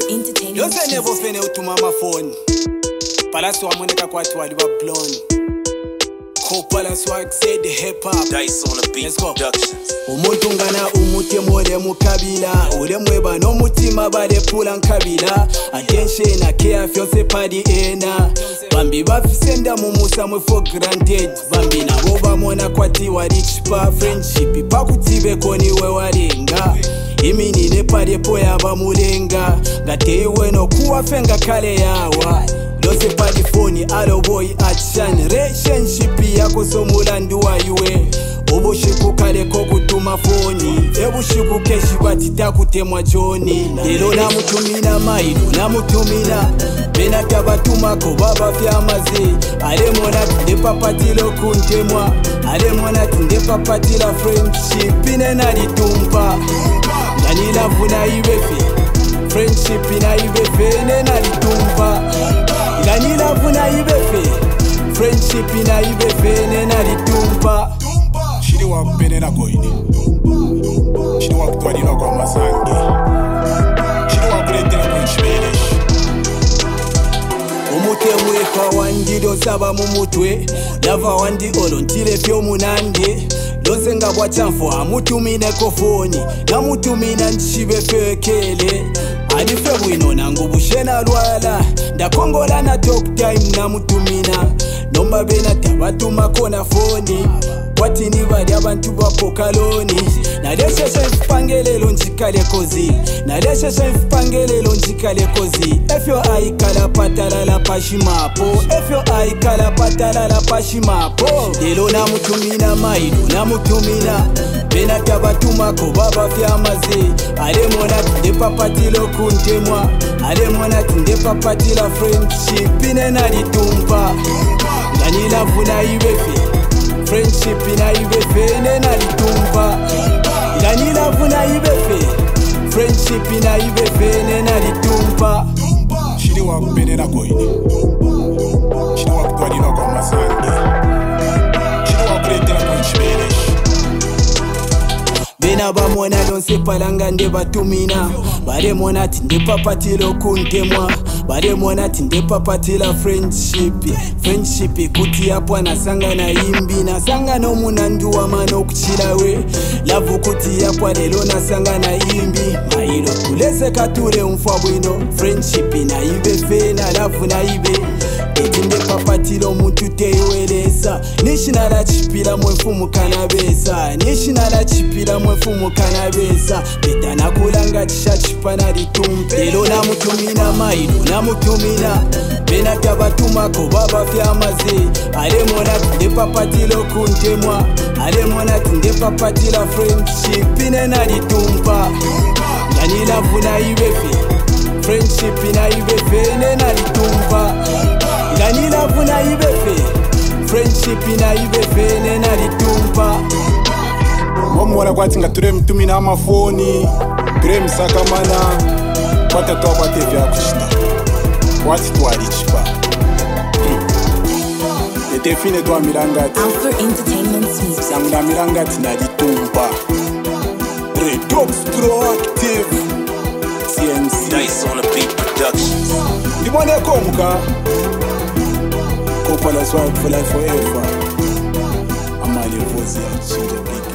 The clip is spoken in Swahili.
Entertainment. Yose never fene utuma phone. Palace wa moneka kwa twali wa blonde. Ko Palace wa say the hip hop. Dice on the beat productions. Umuntu ngana umuti more mukabila. Ule mweba no mutima bade pula nkabila. Attention na care fyose padi ena. Bambi bafisenda mumusa mwe for granted. Bambi na boba mona kwati wa rich pa friendship. Pakutibe koni we warenga. Imini ne pade po yaba mulenga. Gatewe no kuwa fenga kale yawa. Lose padi phone alo boy action. Relationship yako so mulandu wa iwe. Obushiku kale ko kutuma phone. Ebushiku keshi batita kutemwa Joni. Lelo namutumina maido namutumina. Bena tabatuma ko baba fyamaze. Ale mona tinde papatilo kuntemwa. Ale mona tinde papatila friendship ine nalitumpa. Ngani lavuna ibefe. Friendship ina ibefe ine nalitumpa. Ngani lavuna ibefe. Friendship ina ibefe ine nalitumpa. Shiri wa kupenena koini. Shiri wa kutwadina kwa masangi. Shiri wa kuletena kunchibeleshi. Umute mwekwa wandido saba mumutwe. Lava wandi olontile fyo munande. Lose nga bwachanfo amutumine kofoni. Namutumina nchibe fekele. Adife bwino nangu bushena lwala. Ndakongola na talk time namutumina. Nomba bena tabatuma kona foni. Watini bali abantu bapokaloni. Nalesheshe mpangelelo njikale kozi. Nalesheshe mpangelelo njikale kozi. Efyo aikala patala la pashimapo. Efyo aikala patala la pashimapo. Lelo namutumina maido namutumina. Bena tabatuma ko baba fyamaze. Ale mona tinde papatilo kuntemwa. Ale mona tinde papatila friendship ine nalitumpa. Ngani lavuna ibefe. Friendship ina ibefe ine nalitumpa. Ngani lavuna ibefe. Friendship ina ibefe ine nalitumpa. Shiri wa kupenena koini. Shiri wa kutwadina kwa masangi. Shiri wa kuletena kunchibeleshi. Bena bamona lonse palanga nde batumina. Bare mona tinde papatilo kuntemwa. Bare mona tinde papatila friendship. Friendship kuti yapwa nasanga na imbi. Nasanga no munandu wa mano kuchilawe. Lavu kuti yapwa lelo nasanga na imbi. Mailo kulese kature umfabwino. Friendship na ibefe na lavu na ibe. Etinde papatilo mutu teiwelesa. Nishinala chipila mwefumu kanabesa. Nishinala chipila mwefumu kanabesa. Beta nakulanga chisha chipana litumpe. Lelo namutumina maido namutumina. Bena tabatuma ko baba fyamaze. Ale mona tinde papatilo kuntemwa. Ale mona tinde papatila friendship ine nalitumpa. Ngani lavuna ibefe. Friendship ina ibefe ine nalitumpa. Ngani lavuna ibefe. Friendship ina ibefe ine nalitumpa. Mwamwala kwati nga ture mtumina amafoni. Ture msakamana. Kwata tuwa kwate vya kuchina. Kwati tuwa lichipa. Etefine tuwa milangati. Alpha Entertainment Music. Sanguna milangati na litumpa. Redox Proactive. CNC. Dice on the beat productions. Ndibone komuka. Ko Palace wa for life forever. Amali vozi ya chinje beat.